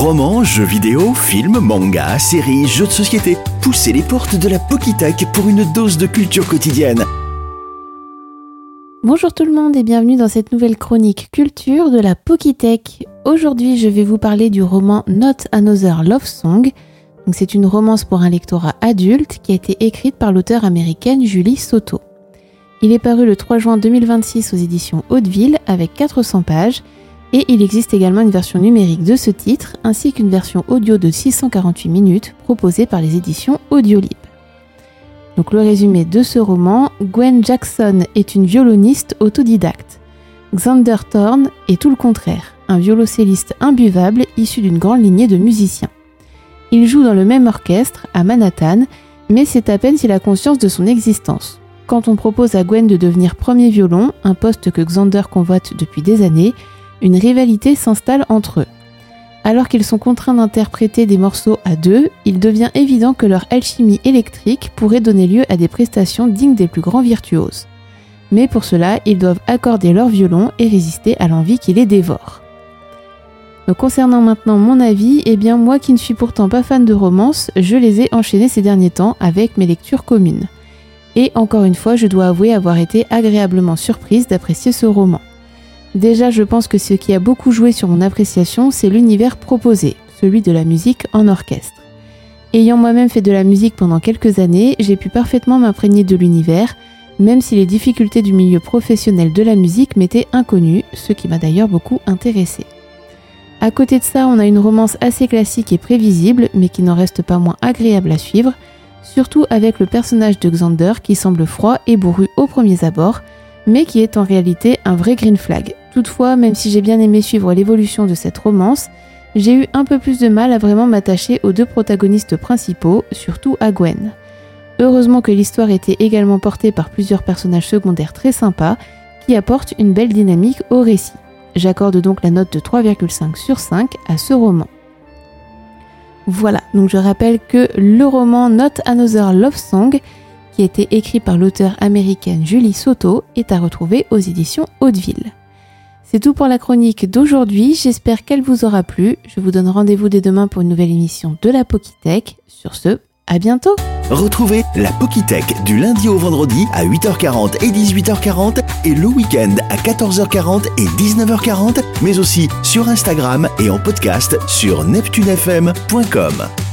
Romans, jeux vidéo, films, mangas, séries, jeux de société. Poussez les portes de la Pokitech pour une dose de culture quotidienne. Bonjour tout le monde et bienvenue dans cette nouvelle chronique culture de la Pokitech. Aujourd'hui, je vais vous parler du roman Not Another Love Song. Donc, c'est une romance pour un lectorat adulte qui a été écrite par l'auteure américaine Julie Soto. Il est paru le 3 juin 2026 aux éditions Hauteville avec 400 pages et il existe également une version numérique de ce titre ainsi qu'une version audio de 648 minutes proposée par les éditions Audiolib. Donc le résumé de ce roman, Gwen Jackson est une violoniste autodidacte. Xander Thorne est tout le contraire, un violoncelliste imbuvable issu d'une grande lignée de musiciens. Il joue dans le même orchestre, à Manhattan, mais c'est à peine s'il a conscience de son existence. Quand on propose à Gwen de devenir premier violon, un poste que Xander convoite depuis des années, une rivalité s'installe entre eux. Alors qu'ils sont contraints d'interpréter des morceaux à deux, il devient évident que leur alchimie électrique pourrait donner lieu à des prestations dignes des plus grands virtuoses. Mais pour cela, ils doivent accorder leur violon et résister à l'envie qui les dévore. Donc concernant maintenant mon avis, moi qui ne suis pourtant pas fan de romance, je les ai enchaînés ces derniers temps avec mes lectures communes. Et encore une fois, je dois avouer avoir été agréablement surprise d'apprécier ce roman. Déjà, je pense que ce qui a beaucoup joué sur mon appréciation, c'est l'univers proposé, celui de la musique en orchestre. Ayant moi-même fait de la musique pendant quelques années, j'ai pu parfaitement m'imprégner de l'univers, même si les difficultés du milieu professionnel de la musique m'étaient inconnues, ce qui m'a d'ailleurs beaucoup intéressée. À côté de ça, on a une romance assez classique et prévisible, mais qui n'en reste pas moins agréable à suivre, surtout avec le personnage de Xander qui semble froid et bourru aux premiers abords, mais qui est en réalité un vrai green flag. Toutefois, même si j'ai bien aimé suivre l'évolution de cette romance, j'ai eu un peu plus de mal à vraiment m'attacher aux deux protagonistes principaux, surtout à Gwen. Heureusement que l'histoire était également portée par plusieurs personnages secondaires très sympas, qui apportent une belle dynamique au récit. J'accorde donc la note de 3,5 sur 5 à ce roman. Voilà, donc je rappelle que le roman Not Another Love Song, qui a été écrit par l'auteure américaine Julie Soto, est à retrouver aux éditions Hauteville. C'est tout pour la chronique d'aujourd'hui, j'espère qu'elle vous aura plu. Je vous donne rendez-vous dès demain pour une nouvelle émission de la Pokitech. Sur ce, à bientôt. Retrouvez la Pokitech du lundi au vendredi à 8h40 et 18h40 et le week-end à 14h40 et 19h40, mais aussi sur Instagram et en podcast sur neptunefm.com.